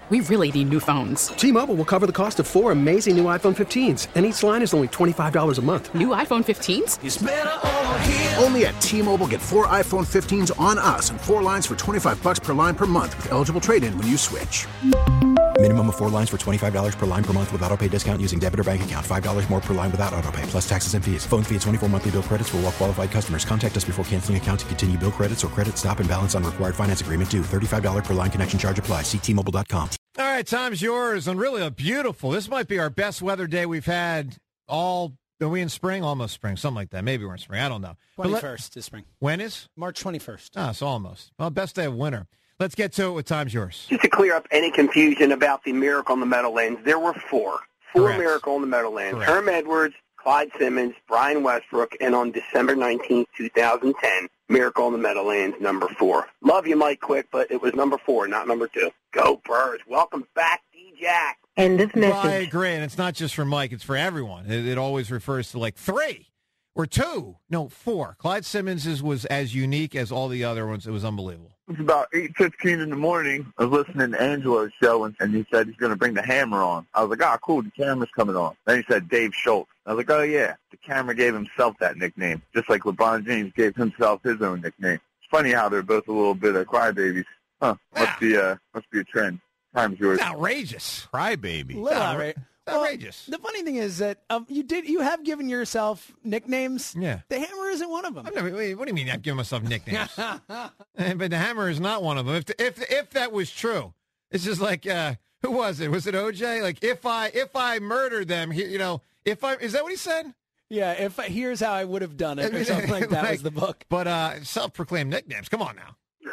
We really need new phones. T-Mobile will cover the cost of 4 amazing new iPhone 15s, and each line is only $25 a month. New iPhone 15s? It's better over here. Only at T-Mobile, get 4 iPhone 15s on us and 4 lines for $25 per line per month with eligible trade-in when you switch. Minimum of 4 lines for $25 per line per month with autopay discount using debit or bank account. $5 more per line without autopay, plus taxes and fees. Phone fee at 24 monthly bill credits for well-qualified customers. Contact us before canceling account to continue bill credits or credit stop and balance on required finance agreement due. $35 per line connection charge applies. See T-Mobile.com. All right, time's yours on really a beautiful. This might be our best weather day we've had all. Are we in spring? Almost spring, something like that. Maybe we're in spring. I don't know. 21st is spring. When is? March 21st. Ah, so almost. Well, best day of winter. Let's get to it with time's yours. Just to clear up any confusion about the Miracle on the Meadowlands, there were four. Correct. Miracle on the Meadowlands. Correct. Herm Edwards, Clyde Simmons, Brian Westbrook, and on December 19th, 2010, Miracle on the Meadowlands, number 4. Love you, Mike Quick, but it was number 4, not number 2. Go Birds. Welcome back, D-Jack. End of message. Well, I agree, and it's not just for Mike. It's for everyone. It always refers to like 3 or 2. No, 4. Clyde Simmons' was as unique as all the other ones. It was unbelievable. It was about 8:15 in the morning. I was listening to Angelo's show, and he said he's going to bring the hammer on. I was like, ah, cool, the camera's coming on. Then he said Dave Schultz. I was like, oh, yeah, the camera gave himself that nickname, just like LeBron James gave himself his own nickname. It's funny how they're both a little bit of crybabies. Huh, must be a trend. Time's yours. It's outrageous. Crybaby. Little outrageous. Outrageous. The funny thing is that you have given yourself nicknames. Yeah. The Hammer isn't one of them. What do you mean I've given myself nicknames? But the Hammer is not one of them. If that was true, it's just like who was it? Was it OJ? Like if I murdered them, is that what he said? Yeah. Here's how I would have done it, or something like that was the book. But self-proclaimed nicknames. Come on now.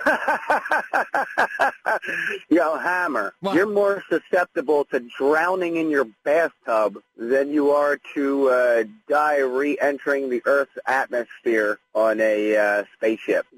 Yo, Hammer, you're more susceptible to drowning in your bathtub than you are to die re-entering the Earth's atmosphere on a spaceship.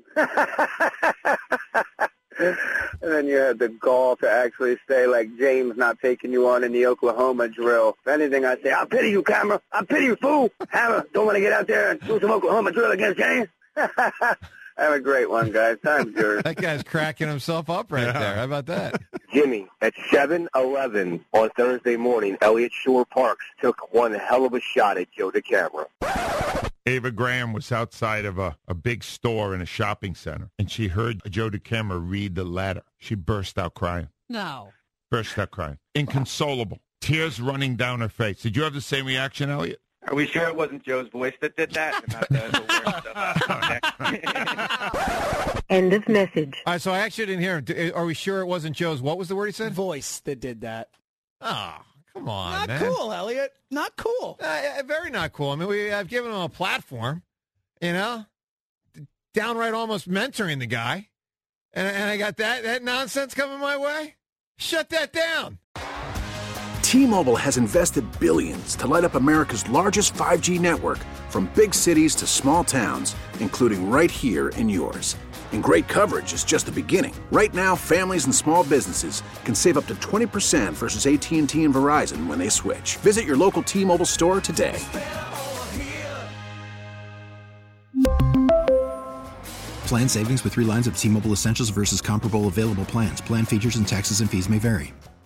And then you had the gall to actually say, like James not taking you on in the Oklahoma drill. If anything, I say, I pity you, Hammer. I pity you, fool. Hammer, don't want to get out there and do some Oklahoma drill against James? Have a great one, guys. Time's yours. That guy's cracking himself up right there. How about that? Jimmy, at 7:11 on Thursday morning, Elliott Shore Parks took one hell of a shot at Joe DeCamera. Ava Graham was outside of a big store in a shopping center, and she heard Joe DeCamera read the letter. She burst out crying. No. Burst out crying. Inconsolable. Tears running down her face. Did you have the same reaction, Elliot? Are we sure it wasn't Joe's voice that did that? About the weird stuff? End of message. All right, so I actually didn't hear him. Are we sure it wasn't Joe's? What was the word he said? Voice that did that. Oh, come on, Not man. cool, Elliot. Not cool. Very not cool. I mean, I've given him a platform, downright almost mentoring the guy, and I got that nonsense coming my way. Shut that down. T-Mobile has invested billions to light up America's largest 5G network, from big cities to small towns, including right here in yours. And great coverage is just the beginning. Right now, families and small businesses can save up to 20% versus AT&T and Verizon when they switch. Visit your local T-Mobile store today. Plan savings with 3 lines of T-Mobile Essentials versus comparable available plans. Plan features and taxes and fees may vary.